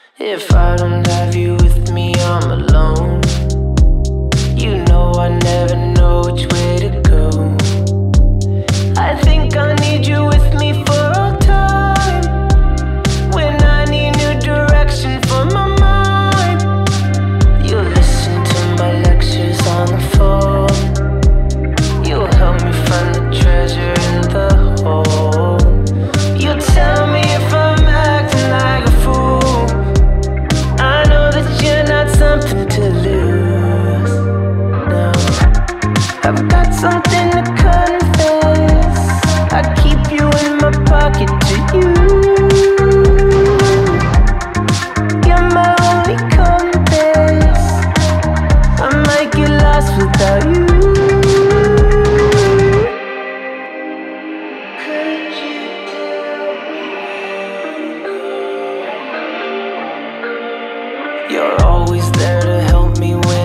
If I don't have you with me, I'm alone. You know I never know which way to go. I think I need you with me for all time. When I need new direction for my mind, you'll listen to my lectures on the phone. You'll help me find the treasure in the hole. You'll tell me if I'm acting like a fool. I know that you're not something to lose. No, I've got something to confess. I keep you in my pocket to you. You're my only compass. I might get lost without you. Could you tell me where to go? You're always there to help me when